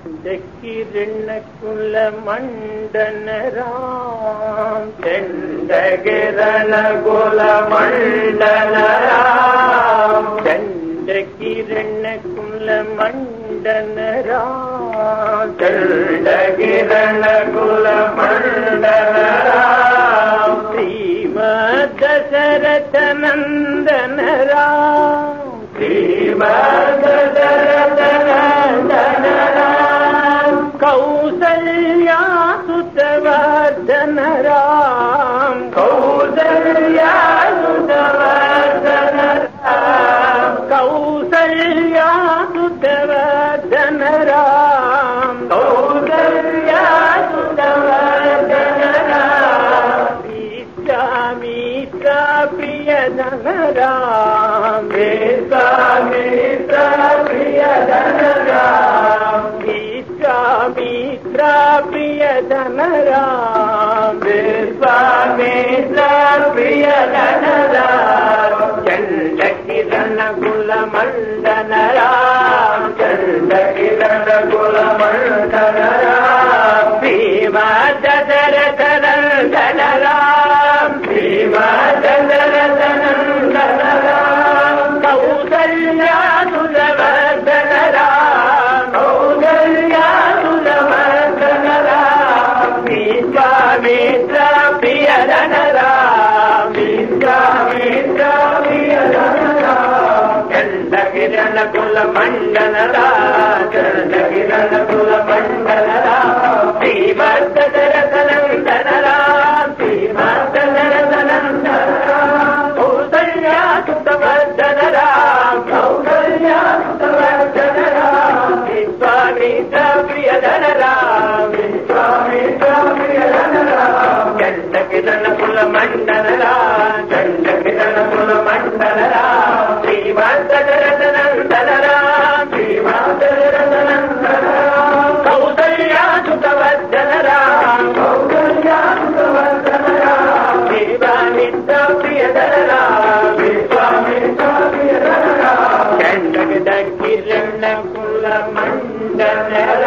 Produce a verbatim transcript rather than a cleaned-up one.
కిరణ మండన రామ్ చండ కిరణ కుల మండన రామ్ చండ కిరణ కుల మండన రామ్ చండ కిరణ కుల మండన రామ్ శ్రీమద్ దశరథ నందన రామ్ శ్రీమద్ దశరథ నందన కౌసల్యా సుతవర్ధన రామ్ కౌసల్యా సుతవర్ధన రామ్ కౌసల్యా సుతవర్ధన రామ్ కౌసల్యా సుతవర్ధన రామ్ విశ్వామిత్ర ప్రియధన రామ్ విశ్వామిత్ర ప్రియధన రామ్ విశ్వామిత్ర ప్రియధన రామ్ విశ్వామిత్ర ప్రియధన రామ్ చండ కిరణ కుల మండన రామ్ చండ కిరణ కుల మండన రామ్ శ్రీమద్ దశరథ నందన రామ్ శ్రీమద్ దశరథ నందన రామ్ కౌసల్యా సుతవర్ధన రామ్ కౌసల్యా సుతవర్ధన రామ్ విశ్వామిత్ర ప్రియధన రామ్ విశ్వామిత్ర ప్రియధన రామ్ చండ కిరణ కుల మండన రామ్ చండ కిరణ కుల మండన రామ్ శ్రీమద్ దశరథ నందన రామ్ శ్రీమద్ దశరథ నందన రామ్ కౌసల్యా సుతవర్ధన రామ్ కౌసల్యా సుతవర్ధన రామ్ విశ్వామిత్ర ప్రియధన రామ్ విశ్వామిత్ర ప్రియధన రామ్ చండ కిరణ కుల మండన రామ్ చండ కిరణ కుల మండన రామ్ శ్రీమద్ దశరథ నందన రామ్ శ్రీమద్ దశరథ నందన రామ్ కౌసల్యా సుతవర్ధన రామ్ కౌసల్యా సుతవర్ధన రామ్ విశ్వామిత్ర ప్రియధన రామ్ విశ్వామిత్ర ప్రియధన రామ్ చండ కిరణ కుల మండన